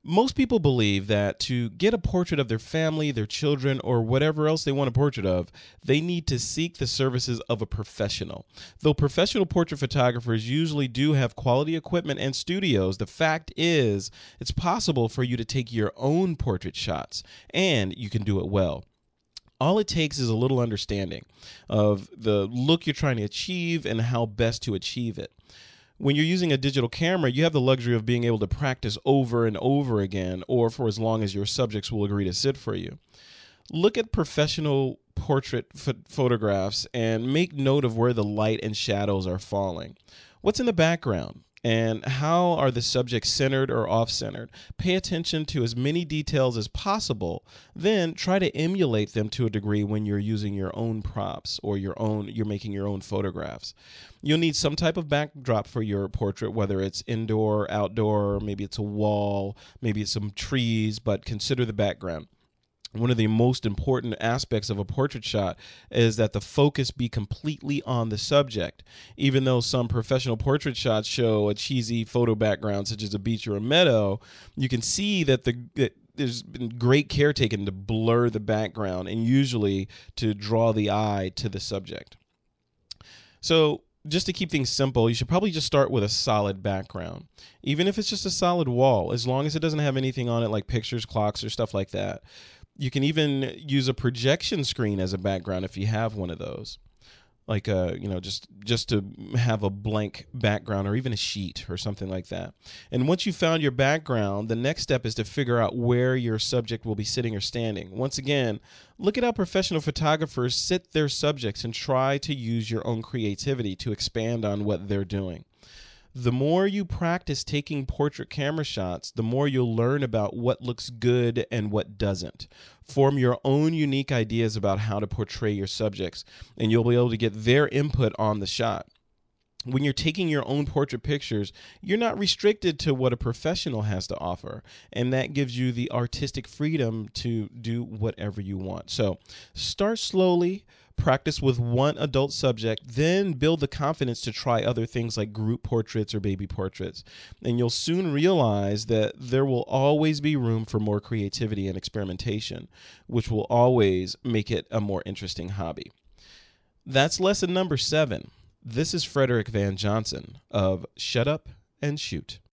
Most people believe that to get a portrait of their family, their children, or whatever else they want a portrait of, they need to seek the services of a professional. Though professional portrait photographers usually do have quality equipment and studios, the fact is it's possible for you to take your own portrait shots, and you can do it well. All it takes is a little understanding of the look you're trying to achieve and how best to achieve it. When you're using a digital camera, you have the luxury of being able to practice over and over again, or for as long as your subjects will agree to sit for you. Look at professional portrait photographs and make note of where the light and shadows are falling. What's in the background? And how are the subjects centered or off-centered? Pay attention to as many details as possible, then try to emulate them to a degree when you're using your own props or you're making your own photographs. You'll need some type of backdrop for your portrait, whether it's indoor, outdoor, maybe it's a wall, maybe it's some trees, but consider the background. One of the most important aspects of a portrait shot is that the focus be completely on the subject. Even though some professional portrait shots show a cheesy photo background, such as a beach or a meadow, you can see that there's been great care taken to blur the background and usually to draw the eye to the subject. So, just to keep things simple, you should probably just start with a solid background. Even if it's just a solid wall, as long as it doesn't have anything on it like pictures, clocks, or stuff like that. You can even use a projection screen as a background if you have one of those. Like just to have a blank background or even a sheet or something like that. And once you found your background, the next step is to figure out where your subject will be sitting or standing. Once again, look at how professional photographers sit their subjects and try to use your own creativity to expand on what they're doing. The more you practice taking portrait camera shots, the more you'll learn about what looks good and what doesn't. Form your own unique ideas about how to portray your subjects, and you'll be able to get their input on the shot. When you're taking your own portrait pictures, you're not restricted to what a professional has to offer, and that gives you the artistic freedom to do whatever you want. So start slowly, practice with one adult subject, then build the confidence to try other things like group portraits or baby portraits. And you'll soon realize that there will always be room for more creativity and experimentation, which will always make it a more interesting hobby. That's lesson number 7. This is Frederick Van Johnson of Shut Up and Shoot.